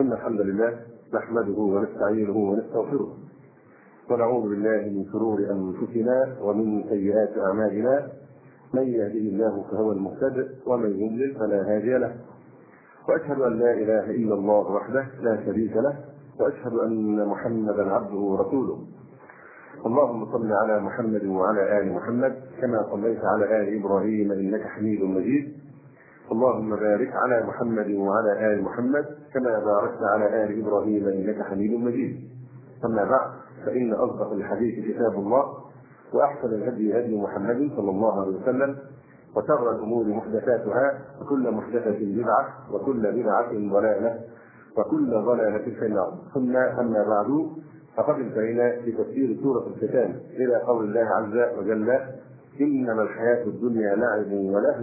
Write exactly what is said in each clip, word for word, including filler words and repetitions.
إن الحمد لله نحمده ونستعينه ونستغفره ونعوذ بالله من شرور أنفسنا ومن سيئات أعمالنا. من يهده الله فهو المهتد ومن يضلل فلا هادي له. وأشهد أن لا إله إلا الله وحده لا شريك له، وأشهد أن محمدا عبده ورسوله. اللهم صل على محمد وعلى آل محمد كما صليت على آل إبراهيم إنك حميد مجيد. اللهم بارك على محمد وعلى آل محمد كما باركت على آل إبراهيم إنك حميد مجيد. أما بعد، فإن أصدق الحديث كتاب الله، وأحسن الهدي هدي محمد صلى الله عليه وسلم، وشر الأمور محدثاتها، وكل محدثة بدعة، وكل بدعة ضلالة، وكل ضلالة في النار. ثم أما بعد، فقد انتهينا في تفسير سورة الختام إلى قول الله عز وجل: إنما الحياة الدنيا لعب ولهو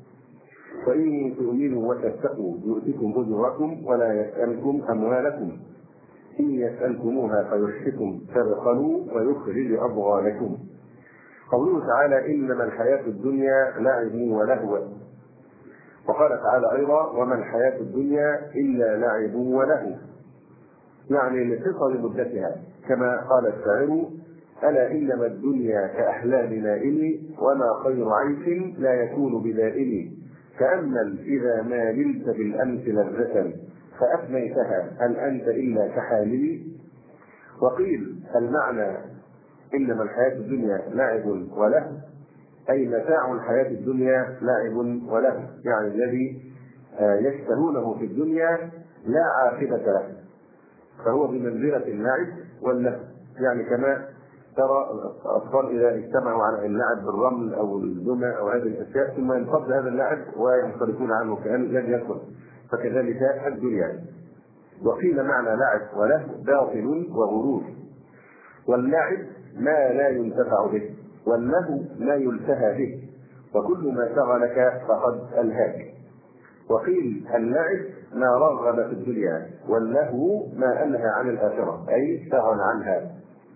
وإن تؤمنوا وتتقوا يؤتكم أجوركم ولا يسألكم أموالكم إن يسألكموها فيحشكم تبخلوا ويخرج أضغانكم. قوله تعالى: إنما الحياة الدنيا لعب ولهو. وقال تعالى أيضا: وما الحياة الدنيا إلا لعب ولهو، يعني لقصر مدتها، كما قال الشاعر: ألا إنما الدنيا كأحلام نائم وما خير عيش لا يكون بدائم، تأمل إذا ما نلت بالأمس لذة فأفنيتها هل أنت إلا كحالم. وقيل المعنى إنما الحياة الدنيا لعب ولهو، أي متاع الحياة الدنيا لعب ولهو، يعني الذي يشتهونه في الدنيا لا عاقبة له، فهو بمنزلة اللعب واللهو. يعني كما ترى الأطفال إذا اجتمعوا على اللعب بالرمل أو الدمى أو هذه الأشياء ثم ينفض هذا اللعب وينصرفون عنه كأن لم يكن، فكذلك الدنيا. وقيل معنى لعب وله باطل وغرور، واللعب ما لا ينتفع به، واللهو ما يلتهى به، وكل ما شغلك فقد ألهاك. وقيل اللعب ما رغب في الدنيا، واللهو ما ألهى عن الآخرة أي شغل عنها.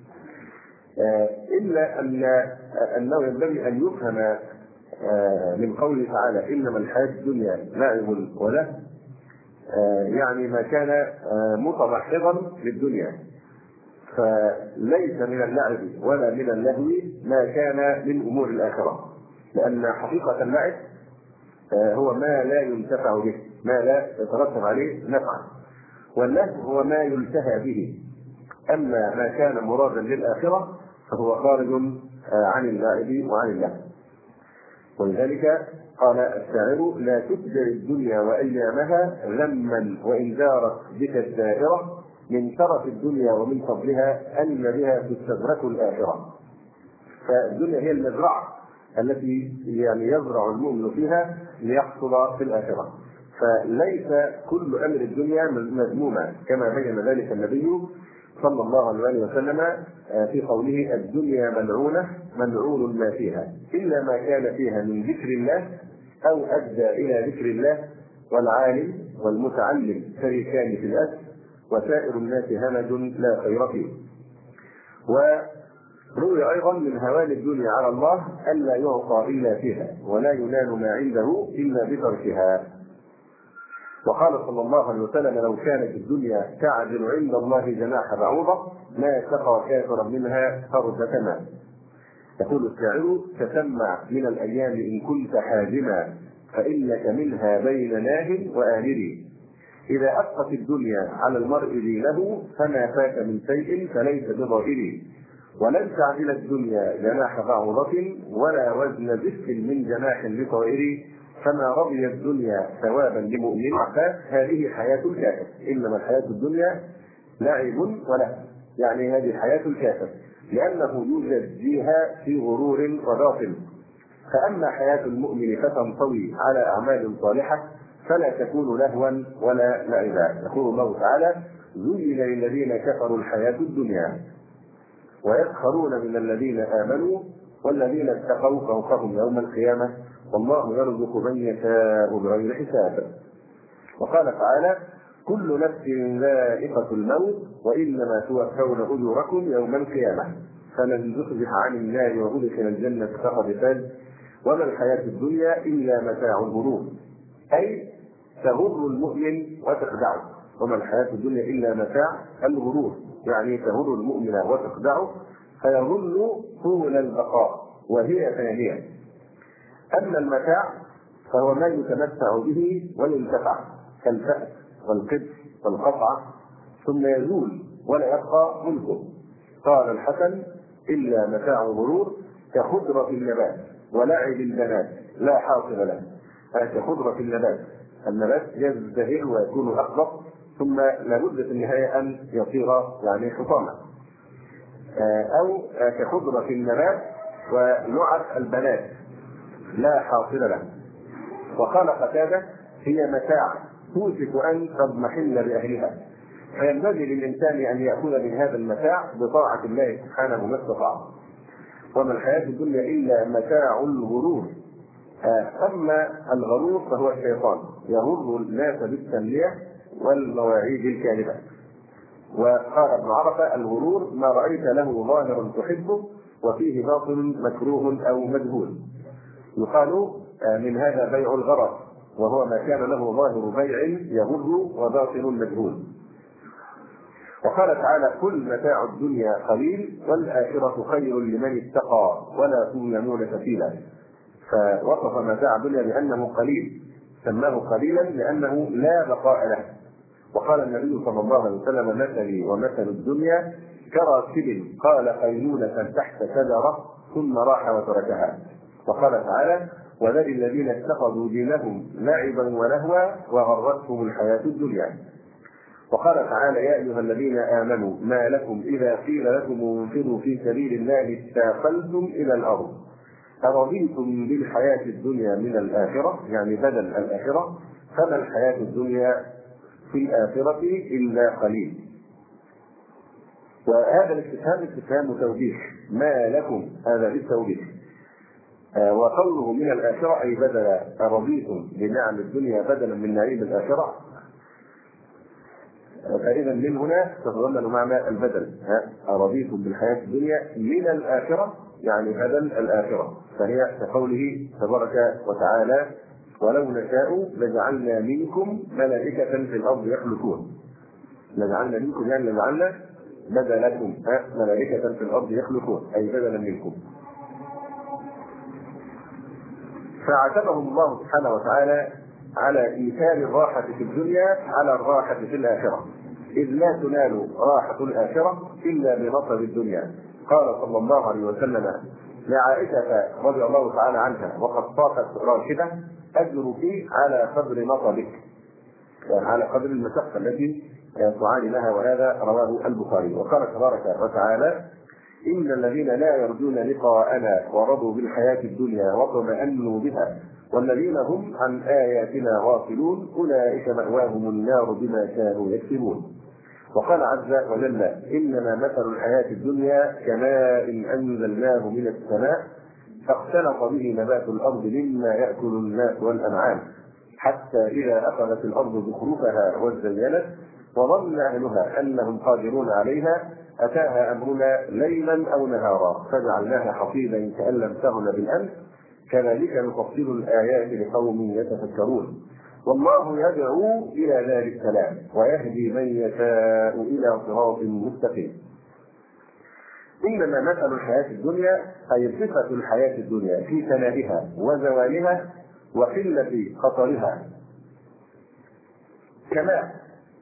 إلا أن أنه ينبغي أن يفهم من قوله تعالى: إنما الحياة الدنيا لعب وله، يعني ما كان متضحضا للدنيا، فليس من اللعب ولا من اللهو ما كان من أمور الآخرة، لأن حقيقة اللعب هو ما لا ينتفع به، ما لا يترتب عليه نفعا، واللهو هو ما يلتهى به. أما ما كان مرادا للآخرة فهو خارج عن اللعب وعن اللهو. ولذلك قال الشاعر: لا تبدع الدنيا وأيامها لما وإن دارت بك الدائرة، من شرف الدنيا ومن فضلها أن بها تستدرك الآخرة. فالدنيا هي المزرعة التي يعني يزرع المؤمن فيها ليحصل في الآخرة، فليس كل أمر الدنيا مذموما، كما بين ذلك النبي صلى الله عليه وسلم في قوله: الدنيا ملعونة ملعون ما فيها إلا ما كان فيها من ذكر الله أو أدى إلى ذكر الله، والعالم والمتعلم شريكان في الأسر، وسائر الناس همج لا خير فيه. وروي أيضا من هوان الدنيا على الله ألا يعطى إلا فيها، ولا ينال ما عنده إلا بتركها. وقال صلى الله عليه وسلم: لو كانت الدنيا تعدل عند الله جناح بعوضة ما سقى كافرا منها فرجة ماء. يقول الشاعر: تسمع من الأيام إن كنت حازما، فإنك منها بين ناه وآمر. إذا أبقت الدنيا على المرء دينه فما فات من شيء فليس بضائر. ولن تعدل الدنيا جناح بعوضة ولا وزن زفت من جناح لطائر. فما رضي الدنيا ثوابا لمؤمن فهذه حياة الكافر. إنما الحياة الدنيا لعب وله، يعني هذه حياة الكافر، لأنه يوجد فيها في غرور وباطل. فأما حياة المؤمن فتنطوي على أعمال صالحة فلا تكون لهوا ولا لعبا. يقول الله تعالى: زين للذين كفروا الحياة الدنيا ويسخرون من الذين آمنوا والذين اتقوا فوقهم يوم القيامة والله يرزق من يشاء بغير حساب. وقال تعالى: كل نفس ذائقة الموت وإنما توفون أجوركم يوم القيامة فمن زحزح عن النار وأدخل الجنة فقد فاز وما الحياة الدنيا إلا متاع الغرور، أي تغر المؤمن وتخدعه. وما الحياة الدنيا إلا متاع الغرور، يعني تغر المؤمن وتخدعه فيظن طول البقاء وهي ثانية. أما المتاع فهو ما يتمتع به وينتفع كالفأس والقدس والقطعة ثم يزول ولا يبقى ملكه. قال الحسن: إلا متاع الغرور كخضرة النبات ولعب البنات لا حاصل له. كخضرة النبات، النبات يزدهر ويكون أخضر ثم لابد في النهاية أن يصير يعني حطاما، أو كخضرة النبات ولعب البنات لا حاصل له. وقال قتادة: هي متاع توشك أن تضمحل بأهلها، فينبغي للإنسان أن يأخذ من هذا المتاع بطاعة الله سبحانه ما استطاع. وما الحياة الدنيا إلا متاع الغرور. أما الغرور فهو الشيطان يغر الناس بالتملية والمواعيد الكاذبة. وقال ابن عرفة: الغرور ما رأيت له ظاهرا تحبه وفيه باطن مكروه أو مجهول. يقال من هذا بيع الغرر، وهو ما كان له ظاهر بيع يغر وباطن مجهول. وقال تعالى: كل متاع الدنيا قليل والآخرة خير لمن اتقى ولا تظلمون فتيلا. فوصف متاع الدنيا بأنه قليل، سماه قليلا لأنه لا بقاء له. وقال النبي صلى الله عليه وسلم: مثلي ومثل الدنيا كراكب قال قيلولة تحت شجرة ثم راح وتركها. وقال تعالى: وذل الذين اتخذوا دينهم لعبا ولهوا وغرتهم الحياة الدنيا. وقال تعالى: يا أيها الذين آمنوا ما لكم إذا قيل لكم انفروا في سبيل الله اثاقلتم إلى الأرض أرضيتم بالحياة الدنيا من الآخرة، يعني بدل الآخرة، فما الحياة الدنيا في الآخرة إلا قليل. وهذا الاستفهام استفهام توبيخ، ما لكم هذا بالتوبيخ. وقوله من الآخرة أي بدل أرضيتم بنعم الدنيا بدلا من نعيم الآخرة، فإذا من هنا تتضمن معنى البدل. أرضيتم بالحياة الدنيا من الآخرة يعني بدل الآخرة، فهي كقوله تبارك وتعالى: ولو نشاء لجعلنا منكم ملائكة في الأرض يخلفون. لجعلنا منكم يعني لجعلنا بدلكم ملائكة في الأرض يخلفون أي بدلا منكم. فعاتبهم الله سبحانه وتعالى على إيثار الراحة في الدنيا على الراحة في الآخرة، إذ لا تنال راحة الآخرة إلا بنصب الدنيا. قال صلى الله عليه وسلم لعائشة رضي الله تعالى عنها وقد طافت راشدة: أجرك على قدر نصبك، يعني على قدر المشقة التي تعاني لها. وهذا رواه البخاري. وقال تبارك وتعالى: إن الذين لا يرجون لقاءنا ورضوا بالحياة الدنيا واطمأنوا بها والذين هم عن آياتنا غافلون أولئك مأواهم النار بما كانوا يكسبون. وقال عز وجل: إنما مثل الحياة الدنيا كماء أنزلناه من السماء فاختلط به نبات الأرض مما يأكل الناس والأنعام حتى إذا أخذت الأرض زخرفها وزينت وظن أهلها أنهم قادرون عليها أتاها أمرنا ليلا أو نهارا فجعلناها حصيدا كأن لم تغن بالأمس كذلك نفصل الآيات لقوم يتفكرون. والله يدعو إلى دار السلام ويهدي من يشاء إلى صراط مستقيم. إنما مثل الحياة الدنيا أي صفة الحياة الدنيا في ثنائها وزوالها وقلة خطرها كماء.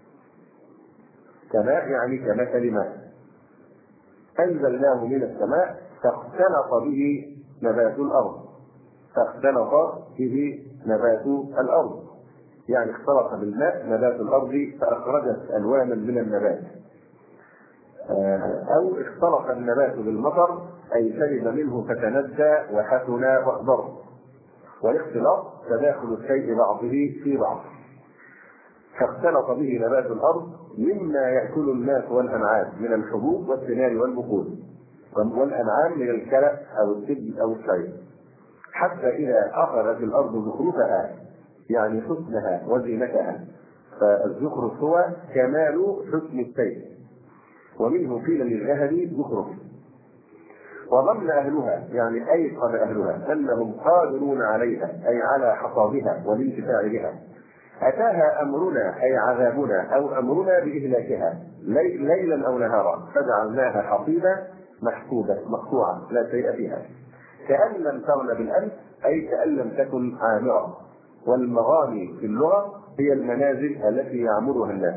كماء يعني كمثل ماء أنزلناه من السماء فاختلط به نبات الأرض. فاختلط به نبات الأرض يعني اختلط بالماء نبات الأرض فأخرجت ألوانا من النبات، أو اختلط النبات بالمطر أي شرب منه فتندى وحسن واخضر. والاختلاط تداخل الشيء بعضه في بعض. فاختلط به نبات الأرض مما يأكل الناس والأنعام من الحبوب والثمار والبقول، والأنعام من الكلأ أو السد أو الشعير، حتى إذا أخذت الأرض زخرفها يعني حسنها وزينتها. فالزخرف هو كمال حسن الشيء، ومنه قيل للذهب زخرف. وظن أهلها يعني أيقن أهلها أنهم قادرون عليها أي على حصادها والانتفاع بها أتاها أمرنا أي عذابنا أو أمرنا بإهلاكها ليلا أو نهارا فجعلناها حصيدا محسوبة مقطوعة لا شيء فيها كأن لم تغن بالأمس أي كأن لم تكن عامرة. والمغاني في اللغة هي المنازل التي يعمرها الناس.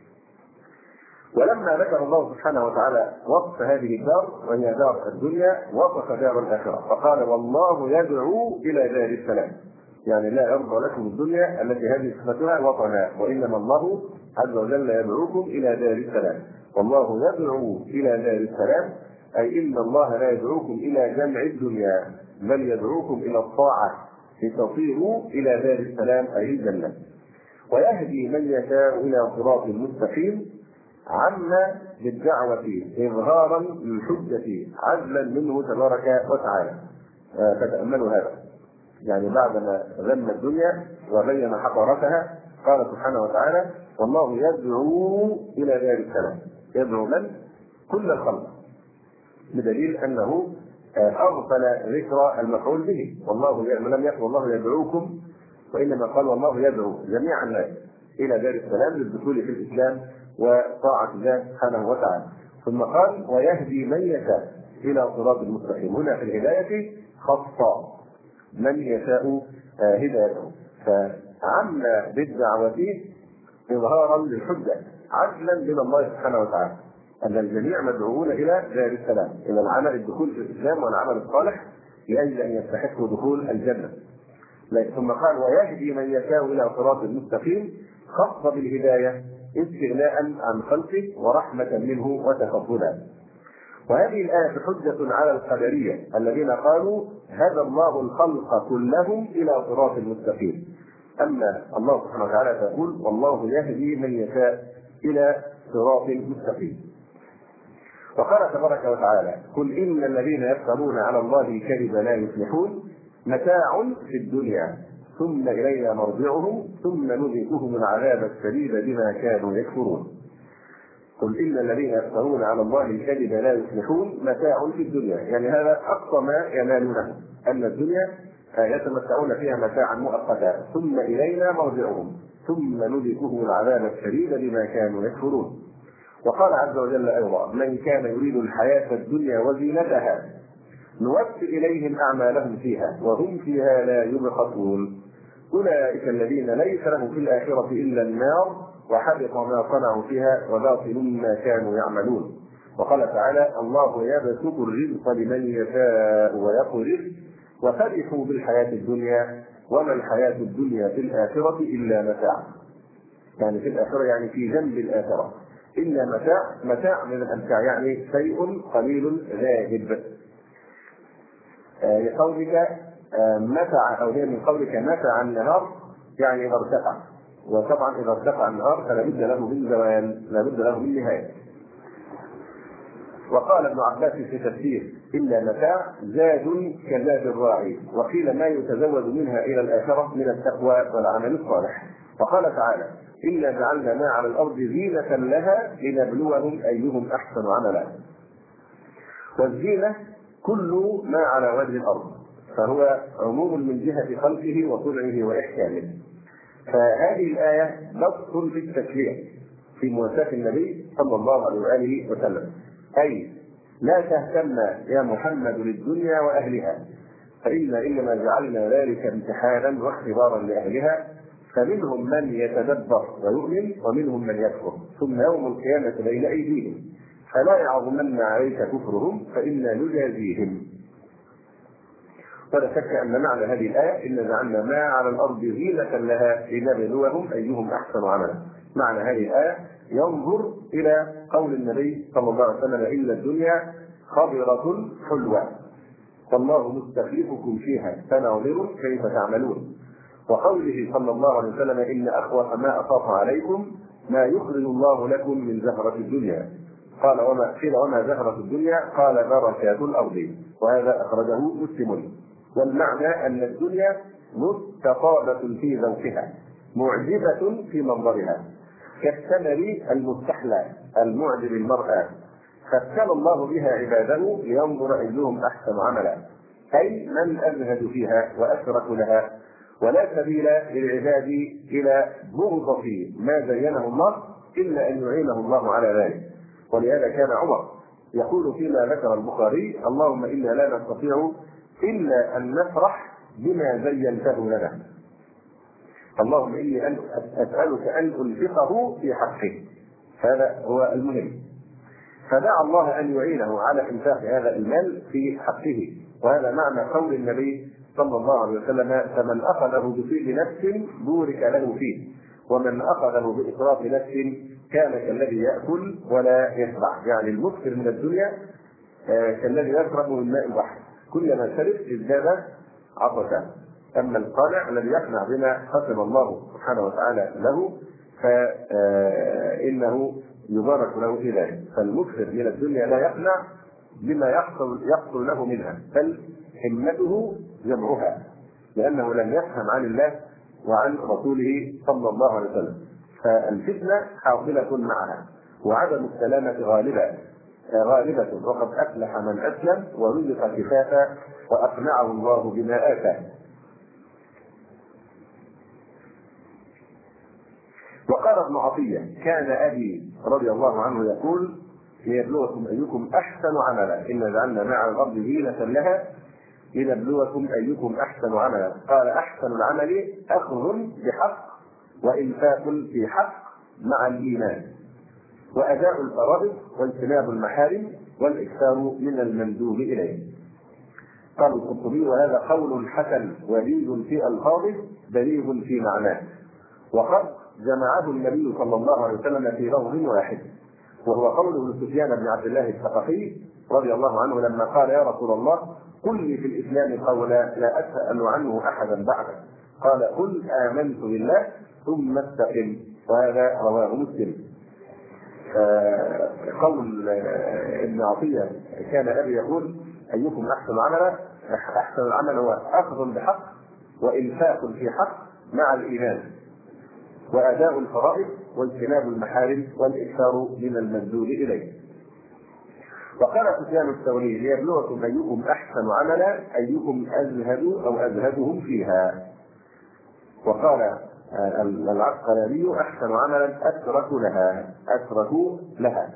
ولما ذكر الله سبحانه وتعالى وصف هذه الدار وهي دار الدنيا وصف دار الآخرة فقال والله يدعو إلى دار السلام، يعني لا يرضى لكم الدنيا التي هذه صفتها وطنا، وإنما الله عز وجل يدعوكم إلى دار السلام. والله يدعو إلى دار السلام أي إن الله لا يدعوكم إلى جمع الدنيا بل يدعوكم إلى الطاعة لتصيروا إلى دار السلام أي الجنة. ويهدي من يشاء إلى صراط مستقيم عما بالدعوة إظهارا للحجة عدلا منه تبارك وتعالى. فتأملوا هذا، يعني بعدما ذم الدنيا وبين حقارتها قال سبحانه وتعالى والله يدعو إلى دار السلام. يدعو من؟ كل الخلق، بدليل أنه أغفل ذكر المفعول به. والله لم يقل الله يدعوكم وإنما قال والله يدعو جميع الناس إلى دار السلام للدخول في الإسلام وطاعة الله سبحانه وتعالى. ثم قال ويهدي من يشاء إلى صراط المستقيم. هنا في الهداية خاصة من يشاء هدايته، فعم بالدعوة إظهارا للحجة عدلا من الله سبحانه وتعالى أن الجميع مدعوون إلى دار السلام، إلى العمل الدخول في الإسلام والعمل الصالح لأجل أن يستحقوا دخول الجنة. ثم قال ويهدي من يشاء إلى صراط المستقيم خاص بالهداية استغناء عن خلقه ورحمة منه وتفضلا. وهذه الآية حجة على القدرية الذين قالوا هدى الله الخلق كلهم إلى صراط المستقيم. أما الله سبحانه وتعالى فيقول والله يهدي من يشاء إلى صراط مستقيم. وقال تبارك وتعالى قل إن الذين يفترون على الله الكذب لا يفلحون متاع في الدنيا ثم إلينا مرجعهم ثم نذيقهم العذاب الشديد بما كانوا يكفرون. قل إن الذين يفترون على الله الكذب لا يفلحون متاع في الدنيا، يعني هذا أقصى ما ينالونه، أن الدنيا يتمتعون فيها متاعا مؤقتا ثم إلينا مرجعهم ثم نذيقهم العذاب الشديد بما كانوا يكفرون. وقال عز وجل أيضا من كان يريد الحياة الدنيا وزينتها نوفي إليهم أعمالهم فيها وهم فيها لا يبخسون أولئك الذين ليس لهم في الآخرة إلا النار وحبط ما صنعوا فيها وباطل ما كانوا يعملون. وقال تعالى الله يبسط الرزق لمن يشاء ويقدر وفرحوا بالحياة الدنيا وما الحياة الدنيا في الآخرة إلا متاع، يعني في الآخرة يعني في جنب الآخرة إلا متاع، متاع من الأمتاع يعني شيء قليل ذاهب. لقولك متع أو هي من قولك متع النهار يعني إذا ارتفع، وطبعا إذا ارتفع النهار فلا بد له من زوال، لا بد له من نهاية. وقال ابن عباس في تفسير إلا متاع زاد كزاد الراعي، وقيل ما يتزود منها إلى الآخرة من التقوى والعمل الصالح. وقال تعالى إلا جعلنا ما على الأرض زينة لها لنبلوهم أيهم أحسن عملا. والزينة كل ما على وجه الأرض، فهو عموم من جهة خلقه وصنعه وإحكامه. فهذه الآية نص في التشريع في مواجهة النبي صلى الله عليه وآله وسلم، أي لا تهتم يا محمد للدنيا وأهلها فإنا إنما جعلنا ذلك امتحانا واختبارا لأهلها فمنهم من يتدبر ويؤمن ومنهم من يكفر ثم يوم القيامة بين أيديهم فلا يعظمن عليك كفرهم فإنا نجازيهم. ولا شك أن معنى هذه الآية إن جعلنا ما على الأرض زينة لها لنبلوهم أيهم أحسن عملا. معنى هذه الآية ينظر إلى قول النبي صلى الله عليه وسلم إلا الدنيا خضرة حلوة والله مستخلفكم فيها فناظر كيف تعملون. وقوله صلى الله عليه وسلم إن أخوف ما أخاف عليكم ما يخرج الله لكم من زهرة الدنيا. قال وما قيل وما زهرة الدنيا؟ قال بركات الأرض، وهذا أخرجه مسلم. والمعنى أن الدنيا مستطابة في ذوقها معجبة في منظرها كالثمر المستحلى المعجب المرأة فابتلى الله بها عباده لينظر أيهم أحسن عملا، أي من أزهد فيها وأشرك لها ولا سبيل للعباد إلى بغضة ما زينه الله إلا أن يعينه الله على ذلك. ولهذا كان عمر يقول فيما ذكر البخاري: اللهم إنا لا نستطيع إلا أن نفرح بما زينته لنا، اللهم إني أسألك أن أنفقه في حقه. هذا هو المهم. فدعا الله أن يعينه على إنفاق هذا المال في حقه. وهذا معنى قول النبي صلى الله عليه وسلم: فمن أخذه بطيب نفس بورك له فيه، ومن أخذه بإسراف نفس كان كالذي يأكل ولا يشبع. يعني المكثر من الدنيا كالذي يشرب من ماء البحر، كلما شرب ازداد عطشا. أما القانع الذي يقنع بما قسم الله سبحانه وتعالى له فإنه يبارك له في ذلك. فالمكثر من الدنيا لا يقنع بما يحصل يحصل له منها، بل همته جمعها، لأنه لم يفهم عن الله وعن رسوله صلى الله عليه وسلم. فالفتنة حاصلة معها، وعدم السلامة غالبة غالبة وقد أفلح من أسلم ورزق كفافا وأقنعه الله بما آتاه. وقال ابن عطية: كان أبي رضي الله عنه يقول: ليبلوكم أيكم أحسن عملا، إن جعلنا مع الأرض زينة لها لنبلوكم أيكم أحسن عملا. قال: أحسن العمل أخذ بحق وإنفاق في حق مع الإيمان، وأداء الفرائض واجتناب المحارم والإكثار من المندوب إليه. قال القرطبي: وهذا قول حسن وليد في ألفاظه بليغ في معناه، وقد جمعه النبي صلى الله عليه وسلم في لفظ واحد، وهو قوله لسفيان بن عبد الله الثقفي رضي الله عنه لما قال: يا رسول الله قل لي في الإسلام قولا لا أسأل عنه أحدا بعدك. قال: قل آمنت بالله ثم استقم. وهذا رواه مسلم. قول ابن عطية: كان أبي يقول: أيكم أحسن عملا، أحسن العمل هو أخذ بحق وإنفاق في حق مع الإيمان، وأداء الفرائض واجتناب المحارم والإكثار من المندوب إليه. وقال سفيان الثوري: ليبلوكم أيكم أحسن عملا، أيكم أزهد أو أزهدهم فيها. وقال العسقلاني: أحسن عملا أترك لها أترك لها.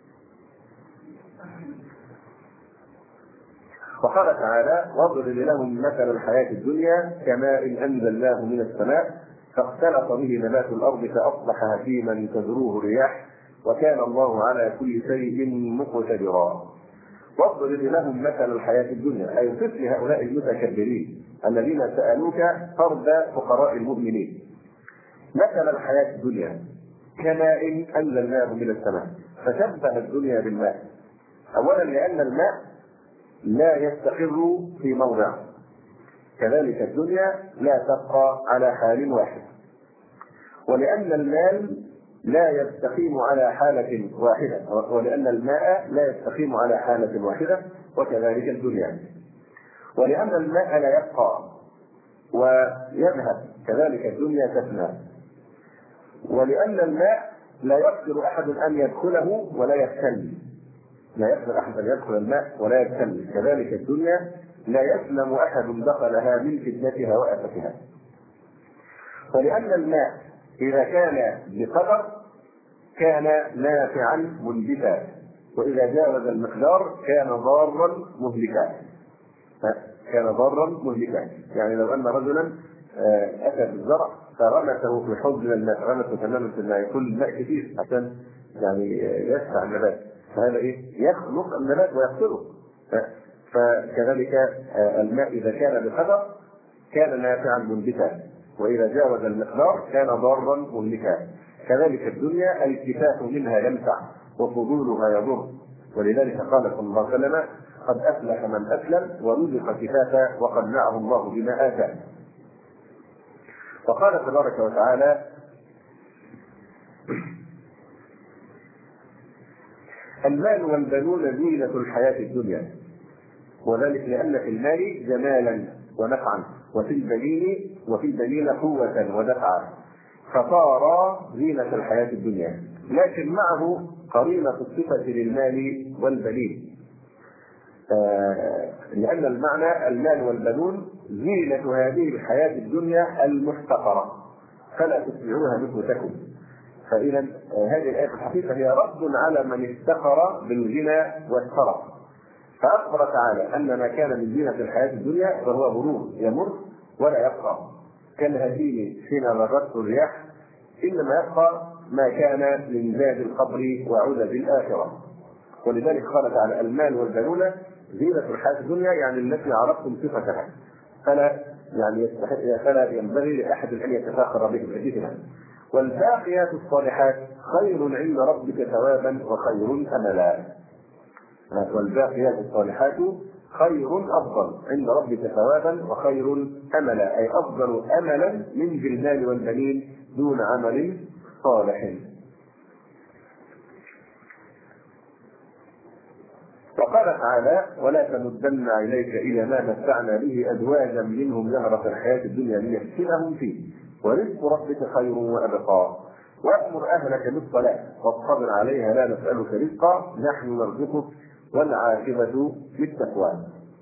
وقال تعالى: واضرب لهم مثل الحياة الدنيا كماء أنزلناه من السماء فاختلط به نبات الأرض فأصبح هشيما تذروه الرياح وكان الله على كل شيء مقتدرا. واضرب لهم مثل الحياة الدنيا، أي صف هؤلاء المتكبرين الذين سألوك فرد فقراء المؤمنين مثل الحياة الدنيا كماء أنزلناه من السماء. فشبه الدنيا بالماء، أولا لأن الماء لا يستقر في موضع، كذلك الدنيا لا تبقى على حال واحد، ولأن المال لا يستقيم على حالة واحدة، ولأن الماء لا يستقيم على حالة واحدة، وكذلك الدنيا. ولأن الماء لا يبقى ويذهب، كذلك الدنيا تفنى. ولأن الماء لا يقدر أحد أن يدخله ولا يبتل، لا يقدر أحد أن يدخل الماء ولا يبتل، كذلك الدنيا لا يسلم أحد دخلها من فتنتها وآفتها. ولأن الماء إذا كان بقدر كان نافعا منبتا، وإذا جاوز المقدار كان ضارا مهلكا. كان ضارا مهلكا، يعني لو أن رجلا أتى بالزرع فرمته في حوض من الماء، رمته تماما في الماء، يكون الماء كثير عشان يعني يسع النبات، فهذا إيه؟ يخلق النبات ويقتله. فكذلك الماء إذا كان بقدر كان نافعا منبتا، وإذا جاوز المقدار كان ضارا مهلكا. كذلك الدنيا الكفاف منها ينفع وفضولها يضر، ولذلك قال صلى الله عليه وسلم: قد أفلح من أسلم ورزق كفافا وقنعه الله بما آتاه. وقال تبارك وتعالى: المال والبنون زينة الحياة الدنيا، وذلك لأن في المال جمالا ونفعا، وفي البنين وفي البنين قوة ودفعا، فصار زينة الحياة الدنيا، لكن معه قرينة الصفة للمال والبنين، آه لأن المعنى المال والبنون زينة هذه الحياة الدنيا المحتقرة فلا تتبعوها مثلكم. فإذا آه هذه الآية في الحقيقة هي رد على من افتخر بالغنى والثرى، فأخبر تعالى أن ما كان من زينة الحياة الدنيا فهو غرور يمر ولا يبقى، كالهزيم حين غرته الرياح، إنما يبقى ما كان من زاد القبر وعدد الآخرة. ولذلك قال تعالى المال والبنون زينة الحياة الدنيا، يعني التي عرفتم صفتها، فلا يعني فلا ينبغي لأحد أن يتفاخر بها. والباقيات الصالحات خير عند ربك ثوابا وخير أملا. والباقيات الصالحات خير أفضل عند ربك ثوابا وخير أملا، أي أفضل أملا من بالمال والبنين دون عمل صالح. وقال تعالى ولا تمدن عينيك إلى ما متعنا به أزواجا منهم زهرة الحياة الدنيا لنفتنهم فيه ورزق ربك خير وأبقى وأمر أهلك بالصلاة واصطبر عليها لا نسألك رزقا نحن نرزقك والعاقبة للتقوى.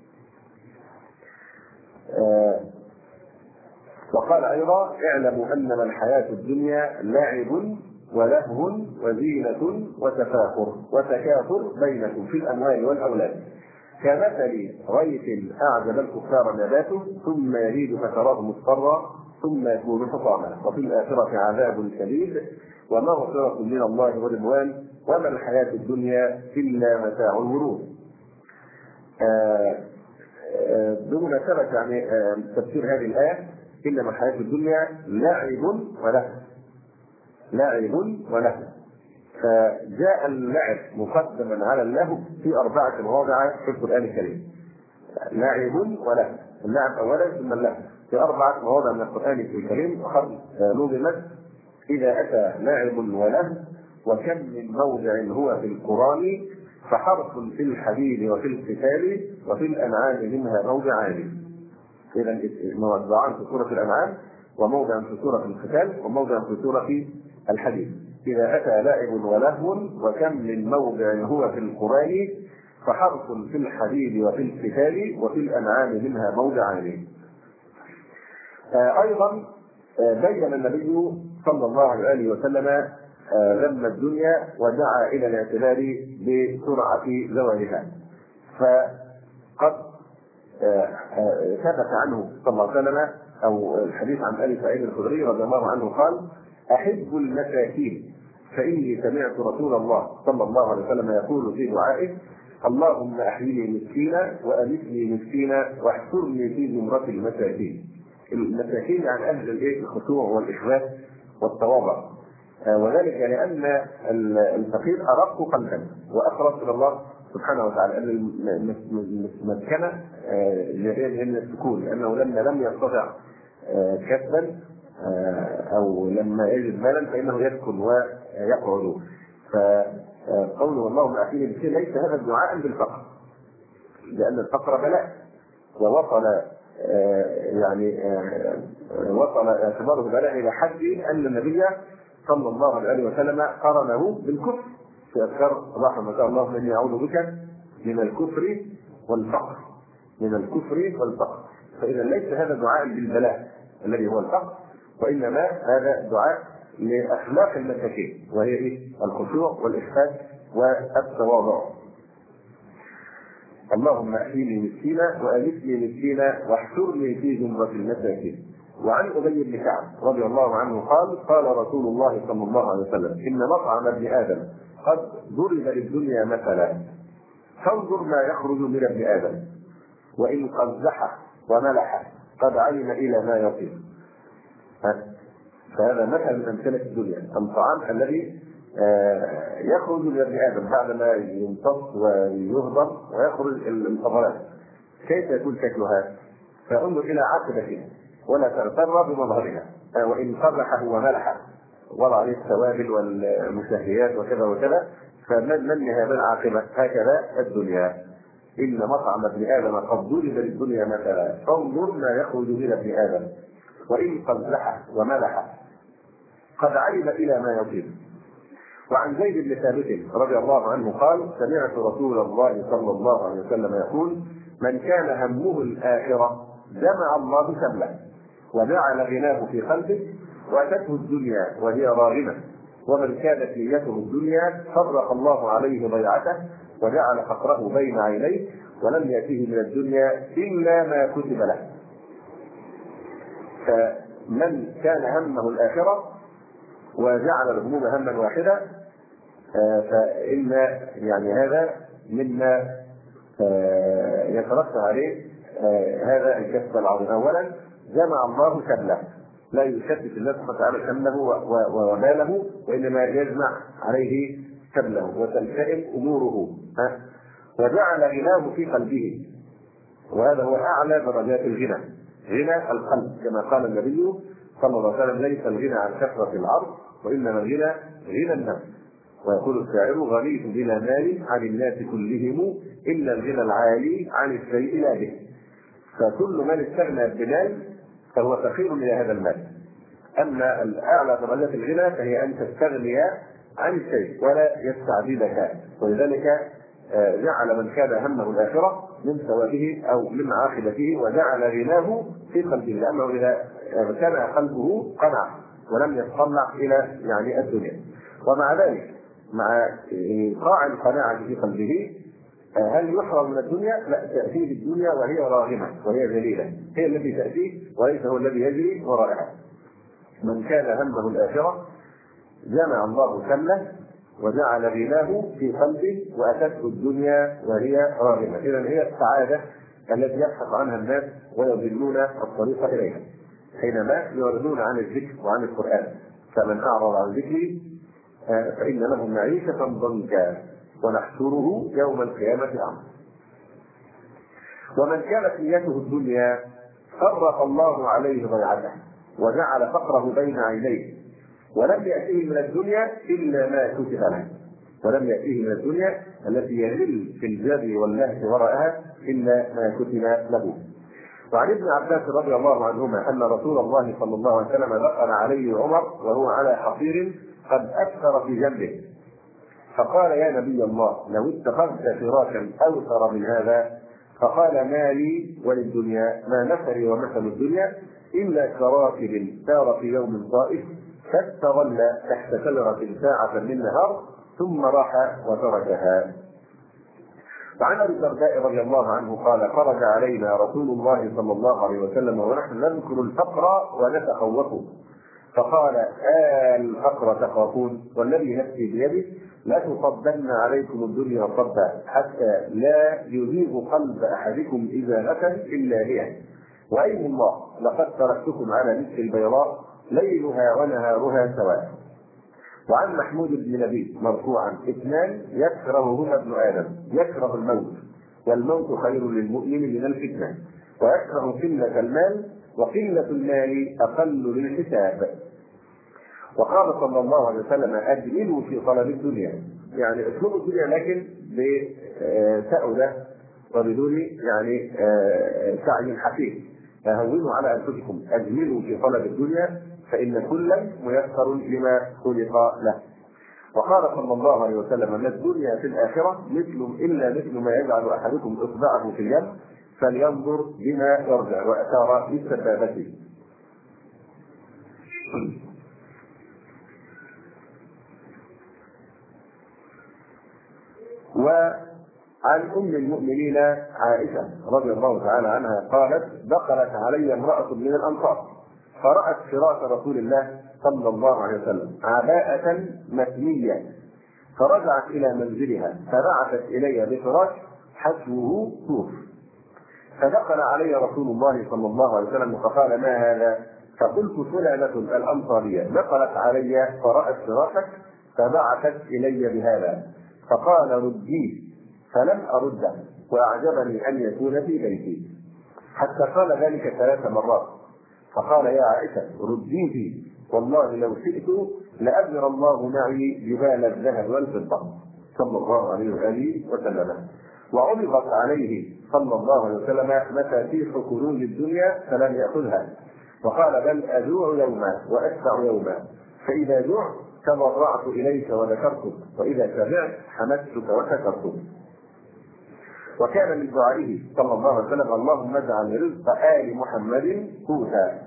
آه وقال أيضا اعلموا أنما الحياة الدنيا لعب ولهو وزينة وتفاخر وتكاثر بينكم في الأموال والأولاد كمثل غيث أعجب الكفار نباته ثم يزيد فتراه مصفرا ثم يكون حطاما وفي الآخرة عذاب شديد ومغفرة من الله ورضوان وما الحياة الدنيا إلا متاع الغرور. بمناسبة يعني آه تفسير هذه الآية إنما الحياة الدنيا لعب ولهو لاعب وله، فجاء اللعب مقدما على اللهو في أربعة مواضع في القرآن الكريم. لاعب وله، اللعب أولا ثم اللهو في أربعة مواضع من القرآن الكريم وقد نظمت إذا أتى لاعب وله وكم من موضع هو في القرآن فحرف في الحديد وفي القتال وفي الأنعام منها موضعان. إذا موضعان في سورة الأنعام وموضع في سورة القتال وموضع في سورة الحديث. إذا أتى لاعب ولهو وكم من موضع هو في القرآن فحرف في الحديد وفي القتال وفي الأنعام منها موضعان. آه أيضا آه بين النبي صلى الله عليه وسلم آه ذم الدنيا ودعا إلى الاعتبار بسرعة زوالها، فقد آه آه ثبت عنه صلى الله عليه وسلم أو الحديث عن أبي سعيد الخدري رضي الله عنه قال أحب المساكين فإني سمعت رسول الله صلى الله عليه وسلم يقول في دعائه اللهم أحيني مسكينا وأمتني مسكينا واحشرني في زمرة المساكين. المساكين يعني أهل الإيه الخشوع والإخلاص والتواضع، وذلك لأن الفقير أرق قلبا وأقرب إلى الله سبحانه وتعالى. أن المسكنة جاء من السكون لأنه لما لم يستطع كسبا أو لما يجد مالا فإنه يسكن ويقعد. فقوله اللهم أحيني بالخير ليس هذا الدعاء بالفقر، لأن الفقر بلاء ووصل يعني وصل اعتباره بلاء إلى حد أن النبي صلى الله عليه وسلم قرنه بالكفر في أذكار رحمة اللهم إني أعوذ بك من الكفر والفقر من الكفر والفقر. فإذا ليس هذا دعاء بالبلاء الذي هو الفقر، وإنما هذا دعاء لأخلاق المساكين وهي إيه؟ الخشوع والإخفاء والتواضع. اللهم أحيني مسكينا وأمتني مسكينا واحشرني في زمرة المساكين. وعن أبي بن كعب رضي الله عنه قال قال رسول الله صلى الله عليه وسلم إن مطعم ابن آدم قد ضرب للدنيا مثلا فانظر ما يخرج من ابن آدم وإن قزح وملح قد علم إلى ما يصير. فهذا مثل من أمثلة الدنيا، الطعام الذي يخرج من ابن آدم بعدما يمتص ويهضم ويخرج الفضلات كيف يكون شكلها؟ فانظر إلى عاقبته ولا تغتر بمظهرها، وإن قزحه وملحه وضع عليه التوابل والمشهيات وكذا وكذا فمن من هذا العاقبة؟ هكذا الدنيا. إن مطعم ابن آدم قد ضرب للدنيا مثلا فانظر ما يخرج من ابن آدم وإن قزحه وملحه قد علم إلى ما يصير. وعن زيد بن ثابت رضي الله عنه قال: سمعت رسول الله صلى الله عليه وسلم يقول: من كان همه الآخرة جمع الله شمله وجعل غناه في قلبه وأتته الدنيا وهي راغمة، ومن كانت نيته الدنيا فرق الله عليه ضيعته وجعل فقره بين عينيه ولم يأته من الدنيا إلا ما كتب له. فمن كان همه الآخرة وجعل الهموم هما واحدا فإن يعني هذا مما يترتب عليه هذا الكسب العظيم. أولا جمع الله شمله، لا يشتت الله سبحانه وتعالى شمله وماله، وإنما يجمع عليه شمله وتلتئم أموره، وجعل غناه في قلبه، وهذا هو أعلى درجات الغنى، غنى القلب، كما قال النبي صلى الله عليه وسلم: ليس الغنى عن كثرة العرض وإنما الغنى غنى النفس. ويقول الشاعر: غنيت بلا مال عن الناس كلهم إلا الغنى العالي عن الشيء لا به. فكل من استغنى بمال فهو فقير إلى هذا المال. أما الأعلى درجات الغنى فهي أن تستغني عن الشيء ولا يستعبدك. ولذلك جعل من كان همه الآخرة من ثوابه أو من عاقبته وجعل غناه في قلبه، لأنه إذا كان قلبه قنع ولم يتطلع إلى يعني الدنيا. ومع ذلك مع إيقاع القناعة في قلبه هل يحرم من الدنيا؟ لا، تأتيه الدنيا وهي راغمة وهي ذليلة، هي التي تأتيه وليس هو الذي يجري ورائها. من كان همه الآخرة جمع الله شمله وجعل غناه في قلبه وأتته الدنيا وهي راغمة. إذن هي السعادة التي يبحث عنها الناس ويضلون الطريق إليها حينما يعرضون عن الذكر وعن القرآن. فمن أعرض عن ذكري فإن له معيشة ضنكا ونحشره يوم القيامة أعمى. ومن كانت نيته الدنيا فرق الله عليه ضيعته وجعل فقره بين عينيه ولم يأتيه من الدنيا إلا ما كتب له، ولم يأتيه من الدنيا التي يذل في الجري واللهث وراءها إلا ما كتب له. وعن ابن عباس رضي الله عنهما أن رسول الله صلى الله عليه وسلم دخل عليه عمر وهو على حصير قد أكثر في جنبه، فقال: يا نبي الله، لو اتخذت فراشا أوثر من هذا. فقال: ما لي وللدنيا، ما مثلي ومثل الدنيا إلا كراكب سار في يوم طائف فاستظل تحت شجرة ساعة من نهار ثم راح وتركها. وعن ابي الدرداء رضي الله عنه قال: خرج علينا رسول الله صلى الله عليه وسلم ونحن نذكر الفقر ونتخوفه، فقال: آه الفقر تخافون، والذي نفسي بيده لا تصبن عليكم الدنيا صبا حتى لا يذيب قلب احدكم اذا غفل الا هي، وايم الله لقد تركتكم على مثل البيضاء ليلها ونهارها سواء. وعن محمود بن نبي مرفوعا: اثنان يكرههما ابن ادم، يكره الموت، والموت خير للمؤمن من الفتنه، ويكره قله المال، وقله المال اقل للحساب. وقال صلى الله عليه وسلم: اجملوا في طلب الدنيا، يعني اطلبوا الدنيا لكن بتأودة وبدون يعني سعي حقيقي، فهونوا على انفسكم، اجملوا في طلب الدنيا فإن كلا ميسر لما خلق له. وقال صلى الله عليه وسلم: ان الدنيا في الآخرة مثل إلا مثل ما يجعل أحدكم إصبعه في اليم فلينظر بما يرجع، وأشار بالسبابة. وعن أم المؤمنين عائشة رضي الله تعالى عنها قالت: دخلت علي امرأة من الأنصار فرأت فراش رسول الله صلى الله عليه وسلم عباءة مثنية، فرجعت إلى منزلها فبعثت إلي بفراش حشوه صوف، فدخل علي رسول الله صلى الله عليه وسلم فقال: ما هذا؟ فقلت: فلانة الأنصارية دخلت علي فرأت فراشك فبعثت إلي بهذا، فقال: رديه، فلم أرده، وأعجبني أن يكون في بيتي، حتى قال ذلك ثلاث مرات. فقال: يا عائشة رديه، والله لو شئت لأجر الله معي جبال الذهب والفضة، صلى الله عليه وآله وسلم. وعرضت عليه صلى الله عليه وسلم مفاتيح كنوز الدنيا فلم يأخذها، وقال: بل أجوع يوما وأشبع يوما، فإذا جوع تضرعت إليك وذكرتك، وإذا سمعت حمدتك وشكرتك. وكان من دعائه صلى الله عليه وسلم: اللهم اجعل رزق آل محمد قوتا.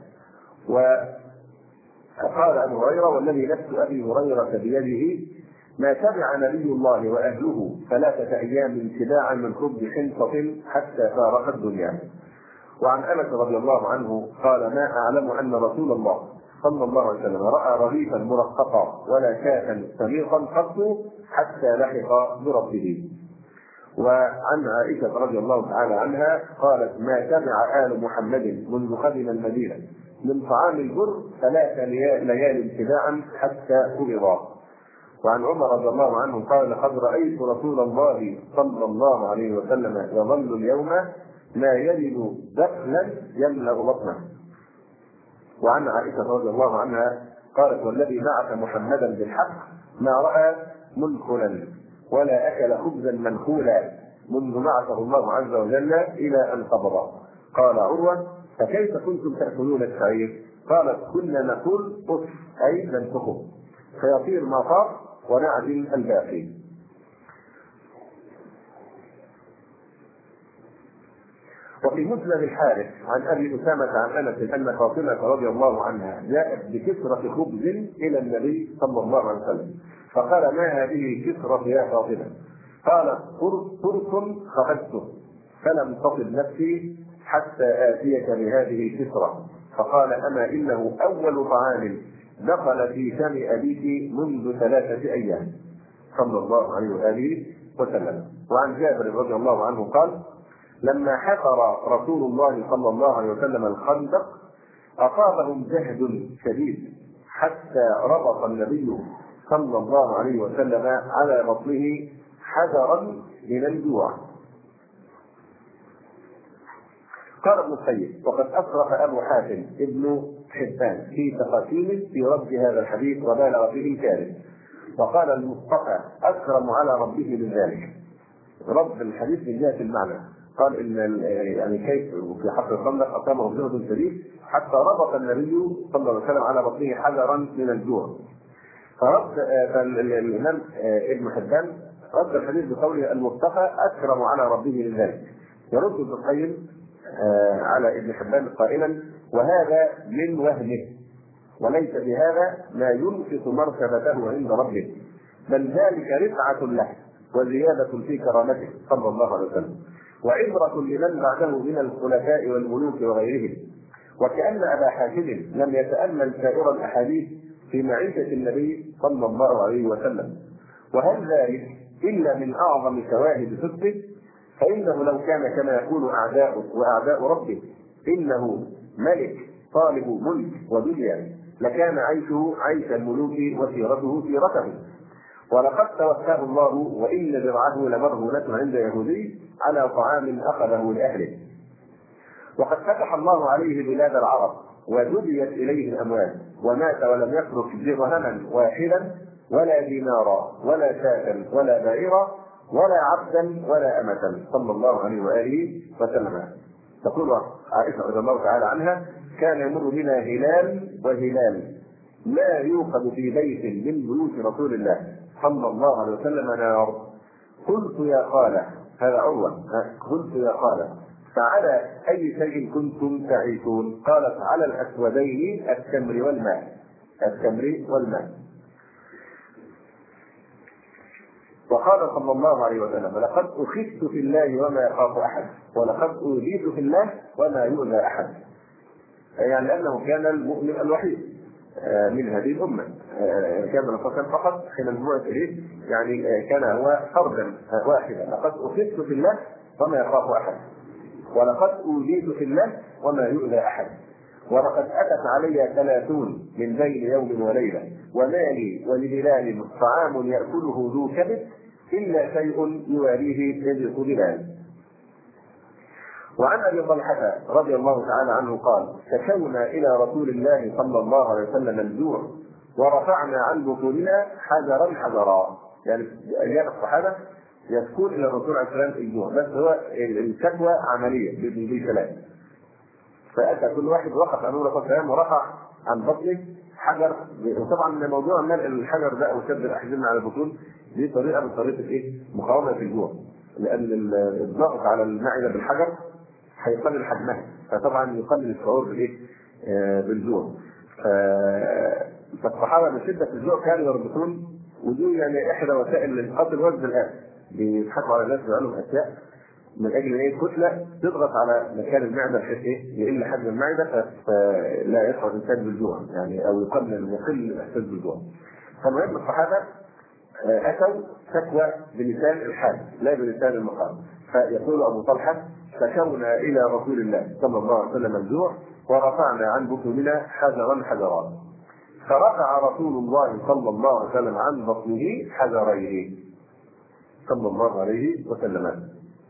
وقال أبو هريرة: والذي نفس أبي هريرة بيده ما تبع نبي الله وأهله ثلاثة أيام تباعا من خبز حنطة حتى فارق الدنيا. وعن أنس رضي الله عنه قال: ما أعلم أن رسول الله صلى الله عليه وسلم رأى رغيفا مرققا ولا شاة سميقا قط حتى لحق بربه. وعن عائشة رضي الله تعالى عنها قالت: ما تبع آل محمد منذ قدم المدينة من طعام البر ثلاث ليال تباعا حتى قبضا. وعن عمر رضي الله عنه قال: لقد رأيت رسول الله صلى الله عليه وسلم يظل اليوم ما يلد دخلا يملأ بطنه. وعن عائشة رضي الله عنها قالت: والذي بعث محمدا بالحق ما رأى منخلا ولا أكل خبزا منخولا منذ بعثه الله عز وجل إلى أن قبض. قال عروة: فكيف كنتم تأكلون الشعير؟ قالت: كنا نقول قص أي ننفخه فيطير ما طار ونعدل الباقي. وفي مسند الحارث عن ابي اسامه عن انس ان فاطمه رضي الله عنها جاءت بكسره خبز الى النبي صلى الله عليه وسلم فقال: ما هذه كسره يا فاطمه؟ قالت: فرس خرجته فلم تصب نفسي حتى اتيك بهذه الكسره. فقال: اما انه اول طعام دخل في فم ابيك منذ ثلاثه ايام صلى الله عليه واله وسلم. وعن جابر رضي الله عنه قال: لما حفر رسول الله صلى الله عليه وسلم الخندق أصابهم جهد شديد حتى ربط النبي صلى الله عليه وسلم على بطنه حجرا من الجوع. قال ابن القيم: وقد أصرف أبو حاتم ابن حبان في تقاسيمه في رد هذا الحديث وبالغ في إنكاره، وقال: المصطفى أكرم على ربه من ذلك. رد الحديث من جهة المعنى، قال ان يعني كيف في حفر الخندق اصابه جهد شديد حتى ربط النبي صلى الله عليه وسلم على بطنه حجرا من الجوع. فرد الامام ابن حبان رد الحديث بقوله: المصطفى اكرم على ربه من ذلك. يرد ابن القيم على ابن حبان قائلا: وهذا من وهمه، وليس بهذا ما ينقص مرتبته عند ربه، بل ذلك رفعه له وزياده في كرامته صلى الله عليه وسلم، وعبرة لمن بعده من الخلفاء والملوك وغيرهم. وكأن أبا حاتم لم يتأمل سائر الأحاديث في معيشة النبي صلى الله عليه وسلم. وهل ذلك إلا من أعظم شواهد صدقه؟ فإنه لو كان كما يقول أعداؤه وأعداء ربه إنه ملك طالب ملك ودنيا لكان عيشه عيش الملوك وسيرته سيرته. ولقد توفاه الله وإن درعه لمرهونة عند يهودي على طعام أخذه لأهله. وقد فتح الله عليه بلاد العرب وجديت إليه الأموال، ومات ولم يترك درهما واحدا ولا دينارا ولا شاة ولا بعيرا ولا عبدا ولا أمة صلى الله عليه وآله وسلم. تقول عائشة رضي الله تعالى عنها: كان يمر بنا هلال وهلال لا يوقد في بيت من بيوت رسول الله صلى الله عليه وسلم نار. قلت يا خالة، هذا عروة، قلت يا خالة فعلى أي شيء كنتم تعيشون؟ قالت: على الأسودين التمر والماء. التمر والماء. وقال صلى الله عليه وسلم: لقد أخذت في الله وما يخاف أحد، ولقد أوذيت في الله وما يؤذى أحد. يعني لأنه كان المؤمن الوحيد من هذه الأمة، كان رسولا فقط حين المبعوث إليه، يعني كان هو فردا واحدا. لقد أخذت في الله وما يخاف أحد، ولقد أوذيت في الله وما يؤذى أحد، ولقد أتت علي ثلاثون من بين يوم وليلة، ومالي ولبلال طعام يأكله ذو كبد إلا شيء يواريه رزق بلال. وعن ابي طلحه رضي الله تعالى عنه قال: شكونا الى رسول الله صلى الله عليه وسلم الجوع ورفعنا عن بطوننا حجرا حجرا. يعني ايام الصحابه يشكون الى الرسول عليه السلام الجوع، بس هو الشكوى عمليه بالكلام. فاتى كل واحد وقف امام الرسول صلى الله عليه وسلم ورفع عن بطنه حجر. وطبعا موضوع ملء الحجر ده او شد الاحزمه على البطون دي طريقه من طريقه ايه؟ مقاومه في الجوع، لان الضغط على المعده بالحجر هيقلل حجمها، فطبعا يقلل الشعور بالايه؟ آه بالجوع. فالصحابه من شده الجوع كانوا يربطون، ودي يعني احدى وسائل لانقاذ الوزن الان، بيضحكوا على الناس بيعملوا اشياء من اجل ايه؟ كتله تضغط على مكان المعده بحيث ايه؟ يقل حجم المعده فلا يشعر الانسان بالجوع يعني، او يقلل يقل الاحساس بالجوع. فالمهم الصحابه اتوا شكوى بلسان الحال لا بلسان المقام. فيقول ابو طلحه: شكونا الى رسول الله صلى الله عليه وسلم الجوع ورفعنا عن بطوننا حجرا حجرا، فرفع رسول الله صلى الله عليه وسلم عن بطنه حجرين صلى الله عليه وسلم.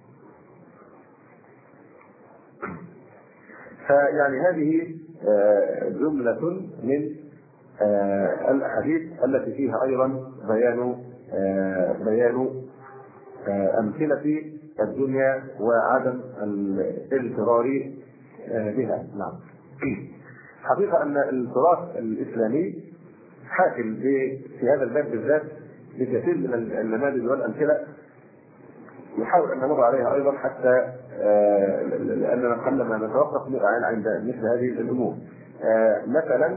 فيعني هذه جملة من الأحاديث التي فيها أيضا بيان بيان أمثلة الدنيا وعدم الاغترار بها. نعم. حقيقة أن التراث الإسلامي حاكم في هذا الباب بالذات بكثير من النماذج والأمثلة نحاول أن نمر عليها أيضا، حتى لأننا قلما نتوقف عند مثل هذه الأمور. مثلا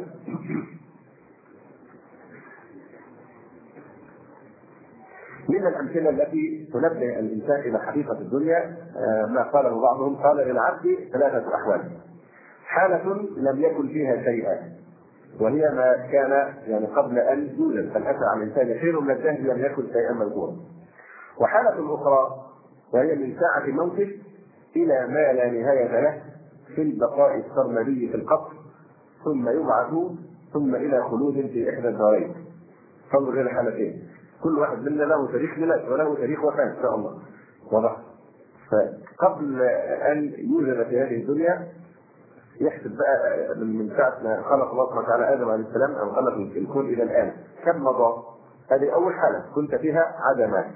من الأمثلة التي تنبه الإنسان إلى حقيقة الدنيا ما قاله بعضهم: قال للعبد ثلاثة أحوال، حالة لم يكن فيها شيئا وهي ما كان يعني قبل أن يوجد، فالأتى على الإنسان حين من الدهر لم يكن شيئا مذكورا. وحالة أخرى وهي من ساعة موته إلى ما لا نهاية له في البقاء السرمدي في القبر، ثم يبعث، ثم إلى خلود في إحدى الدارين. فانظر إلى الحالتين، كل واحد منا له تاريخ ميلاد وله تاريخ وفاة إن شاء الله. واضح؟ فقبل أن يوجد في هذه الدنيا يحسب بقى من ساعة ما خلق الله سبحانه وتعالى آدم عليه السلام أو خلق الكون إلى الآن كم مضى؟ هذه أول حالة كنت فيها عدما.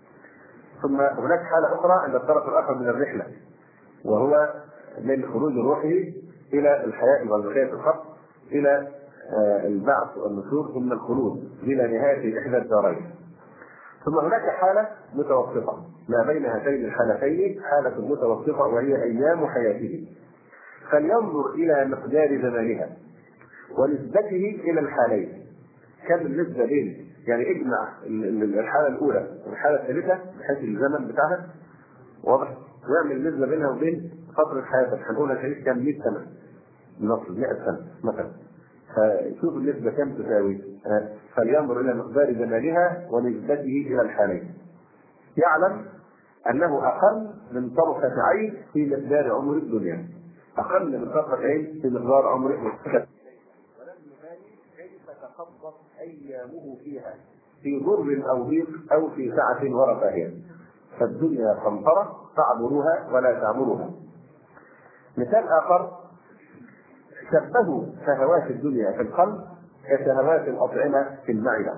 ثم هناك حالة أخرى عند الطرف الآخر من الرحلة، وهو من خروج روحه إلى الحياة البرزخية في الخط إلى البعث والنشور ثم الخلود بلا نهاية في إحدى الدارين. ثم هناك حالة متوسطة ما بين هاتين الحالتين، حالة متوسطة وهي أيام حياته، فلينظر إلى مقدار زمانها ونسبته إلى الحالين. كم النسبة بين يعني اجمع الحالة الأولى والحالة الثالثة بحيث الزمن بتاعها واضح، ويعمل نسبة بينها وبين فترة حياتك. هنقول هتعيش كم؟ مئة سنة نصل مئة سنة مثلا، فشوف النسبة كم تساوي. فلينظر إلى مقدار زمانها ونسبته إلى الحالين، يعلم أنه أقل من طرفة عين في مقدار عمر الدنيا، أقل من طرفة عين في مقدار عمر الدنيا، ولم يبالي كيف تخطط أيامه فيها في ضر أو ضيق أو في سعة ورفاهية. فالدنيا قنطرة تعبرها ولا تعمرها. مثال آخر: شبهوا شهوات الدنيا في القلب كشهوات الأطعمة في المعدة،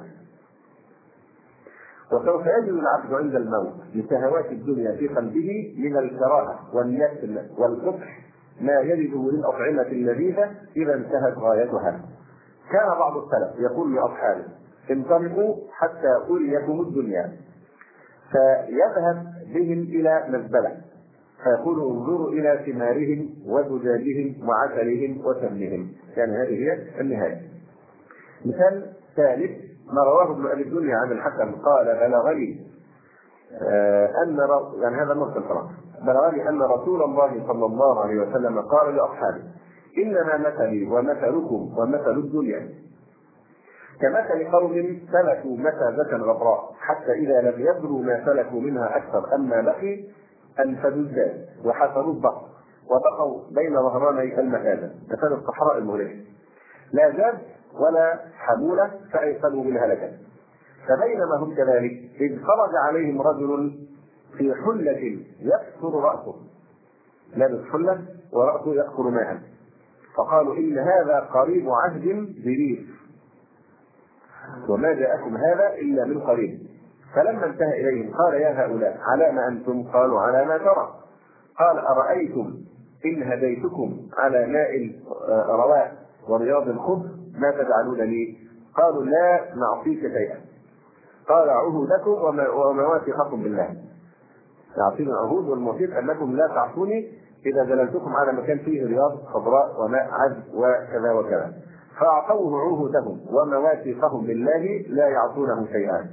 وسوف يجد العبد عند الموت لشهوات الدنيا في قلبه من الكراهة والنسل والقبح ما يجده للأطعمة اللذيذة إذا انتهت غايتها. كان بعض السلف يقول لأصحابه: انطلقوا حتى أريكم الدنيا، فيذهب بهم إلى مزبلة فيقول: انظروا إلى ثمارهم وزجاجهم وعسلهم وسمنهم. يعني هذه هي النهاية. مثال ثالث ما رواه ابن أبي الدنيا عن الحكم قال: بلغني آه أن يعني هذا مرسل طبعا بلغني أن رسول الله صلى الله عليه وسلم قال لأصحابه: إنما مثلي ومثلكم ومثل الدنيا كمثل قوم سلكوا مسافة غبراء حتى إذا لم يبلغوا ما سلكوا منها أكثر أما بقي أنفذوا الزاد وحفروا البحر وبقوا بين ظهراني المكان مثل الصحراء المهلكة، لا زاد ولا حمولة فأيقنوا بالهلكة. فبينما هم كذلك إذ خرج عليهم رجل في حلة يكسر رأسه، لابس حلة ورأسه يكسر ماء، فقالوا: إن هذا قريب عهد بريف وما جاءكم هذا إلا من قريب. فلما انتهى إليهم قال: يا هؤلاء على ما أنتم؟ قالوا: على ما ترى. قال: أرأيتم إن هديتكم على ماء رواء ورياض الخبز ما تجعلون لي؟ قالوا لا نعطيك شيئا. قال عهودكم ومواثقكم بالله، يعطيني العهود والمواثيق انكم لا تعصوني اذا دللتكم على مكان فيه رياض خضراء وماء عذب وكذا وكذا. فاعطوه عهودهم ومواثيقهم بالله لا يعصونه شيئا.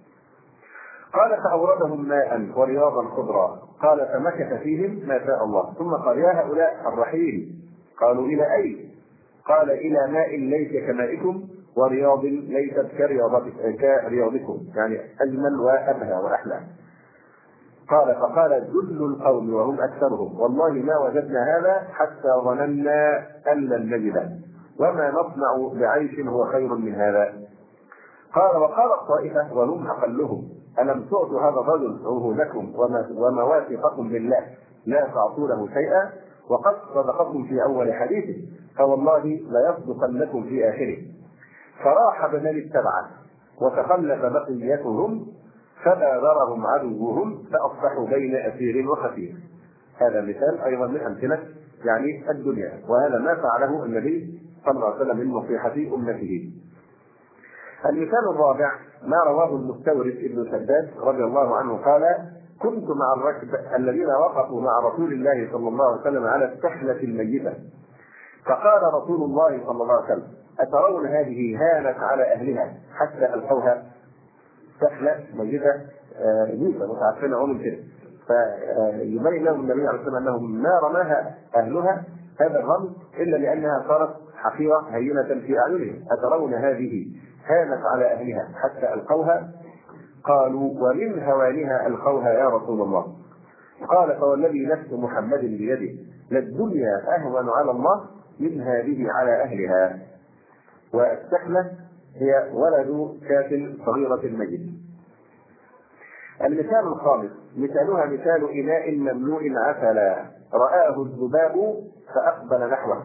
قال فاوردهم ماء ورياضا خضرا. قال فمكث فيهم ما شاء الله، ثم قال يا هؤلاء الرحيل. قالوا الى اين؟ قال الى ماء ليس كمائكم ورياض ليست كرياضكم، يعني اجمل وابهى واحلى. قال فقال جل القوم وهم اكثرهم والله ما وجدنا هذا حتى ظننا ان لن نجده، وما نصنع بعيش هو خير من هذا. قال وقال الطائفه وهم اقلهم الم تعطوا هذا الرجل عهودكم ومواثقكم بالله لا تعطونه شيئا وقد صدقكم في اول حديثه فوالله ليصدقنكم في اخره. فراح بمن اتبعه وتخلف بقيتهم فبادرهم عدوهم فاصبحوا بين اسير وخفير. هذا مثال ايضا من امثله يعني الدنيا، وهذا ما فعله النبي صلى الله عليه وسلم من نصيحه امته. المثال الرابع ما رواه المستورد ابن سداد رضي الله عنه قال كنت مع الركب الذين وقفوا مع رسول الله صلى الله عليه وسلم على السحلة الميتة، فقال رسول الله صلى الله عليه وسلم أترون هذه هانت على أهلها حتى ألقوها؟ سحلة ميتة جيفة متعفنة عمل كده، فيبين لهم النبي عليه الصلاة والسلام أنهم ما رماها أهلها هذا الرمز إلا لأنها صارت حقيرة هينة في أعينهم. أترون هذه هانت على أهلها حتى ألقوها؟ قالوا ومن هوانها ألقوها يا رسول الله. قال فوالذي نفس محمد بيده للدنيا أهون على الله من هذه على أهلها. والسحلة هي ولد شاة صغيرة ميت. المثال الخامس مثالها مثال إناء مملوء عسلا رآه الذباب فأقبل نحوه.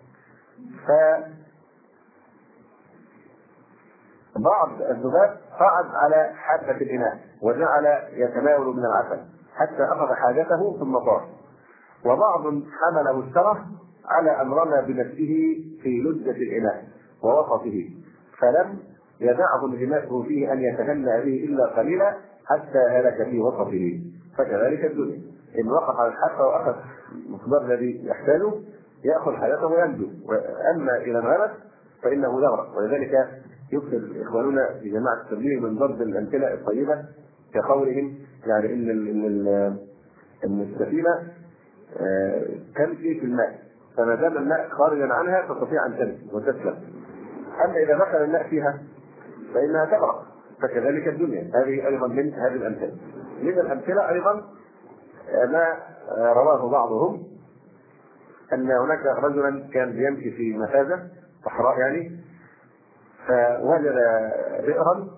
فبعض الذباب قعد على حافة الإناء وجعل يتناول من العسل حتى أخذ حاجته ثم طار، وبعض حمله الشره على أن رمى بنفسه في لجة الإناء ووسطه فلم يدعه انغماسه فيه أن يتهنأ به إلا قليلا حتى هلك في وسطه. فكذلك الدنيا إن وقف على الحافة وأخذ المقدار الذي يحتاجه يأخذ حياته وينجو، وأما إلى الغلط فإنه يغرق. ولذلك يكتب إخواننا في جماعة التبليغ من ضرب الأمثلة الطيبة كقولهم يعني إن إن السفينة تمشي في الماء فما دام الماء خارجا عنها تستطيع أن تمشي وتسلم، أما إذا دخل الماء فيها فإنها تغرق. فكذلك الدنيا هذه أيضا من هذه الأمثلة. من الأمثلة أيضا ما رواه بعضهم أن هناك رجلا كان يمشي في مفازة صحراء يعني، فوجد بئرا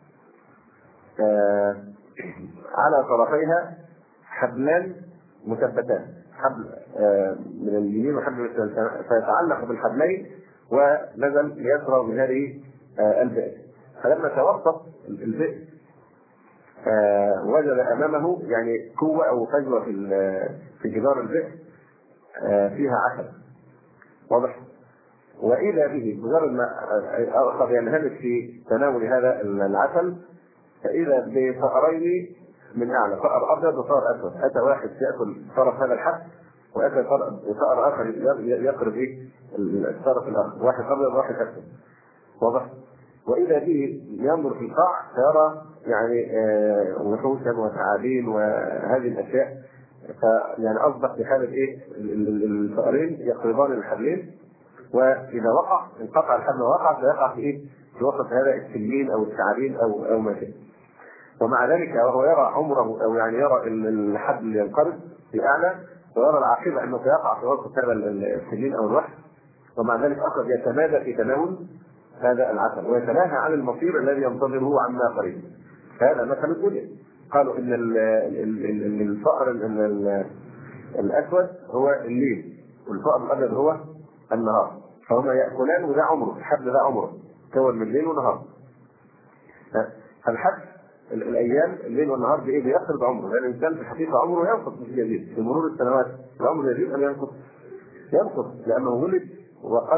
على طرفيها حبلان مثبتان، حبل من اليمين وحبل من الشمال، فيتعلق بالحبلين ونزل ليشرب من هذه البئر. فلما توسط البئر وجد امامه يعني قوه او فجوه في في جدار البئر فيها عسل واضح، واذا به مجرد ما اخذ ينهمك في تناول هذا العسل فاذا بفأرين من اعلى، فأر ابيض وفأر اسود. اتى واحد ياكل طرف هذا الحب واتى فأر اخر يقرب ايه الطرف الاخر، واحد ابيض وواحد اسود واضح. واذا به ينظر في القاع فيرى يعني وحوشا وثعابين وهذه الاشياء، فيعني اصبح في حاله ايه الفأرين يقربان الحبلين، واذا وقع انقطع الحبل ووقع فيقع في ايه في وسط هذا السلين او الثعابين او او ما شابه. ومع ذلك وهو يرى عمره او يعني يرى الحبل ينقرض في اعلى ويرى العاقبه انه سيقع في وسط هذا السلين او الوحش، ومع ذلك اخذ يتمادى في تناول هذا العسل ويتناهى عن المصير الذي ينتظره عما قريب. هذا مثل الدنيا. قالوا ان الفأر الاسود هو الليل والفأر الابيض هو النهار، فهما ياكلان وده عمره، الحبل ده عمره كون من ليل ونهار. فالحبل الايام الليل والنهار بايه بيقصد عمره، لان الانسان في الحقيقه عمره ينقص مش يزيد، في مرور السنوات العمر يزيد ام ينقص؟ ينقص، لانه ولد وقد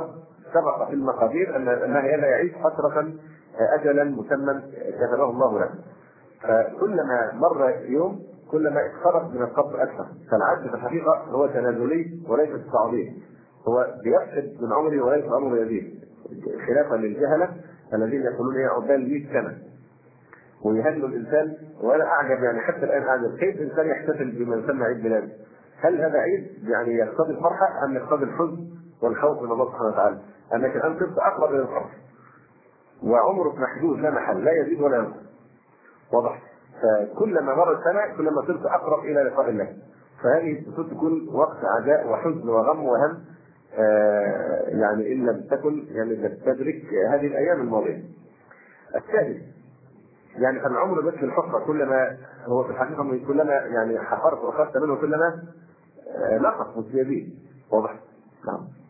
سبق في المقادير ان انها لا يعيش فتره اجلا مسمى كتبه الله له. فكلما مر يوم كلما اقترب من القبر اكثر. فالعد في الحقيقه هو تنازلي وليس تعظيم، هو بيفقد من عمره وليس عمره يزيد، خلافا للجهله الذين يقولون هي عقبال مئة سنه ويهنوا الانسان. وانا اعجب يعني حتى الان اعجب كيف الانسان يحتفل بما يسمى عيد ميلاد. هل هذا عيد يعني يقتضي الفرحه ام يقتضي الحزن والخوف من الله سبحانه وتعالى؟ انك الان صرت اقرب الى القبر وعمرك محدود لا محل، لا يزيد ولا ينقص. واضح؟ فكلما مرت سنه كلما صرت اقرب الى لقاء الله. فهذه تكون وقت عزاء وحزن وغم وهم، آه يعني ان لم تكن يعني تدرك هذه الايام الماضيه. الثالث يعني العمر مثل الحفره، كلما هو في الحقيقه كلما يعني حفرت واخذت منه كلما آه نقص مش يزيد. واضح؟ نعم.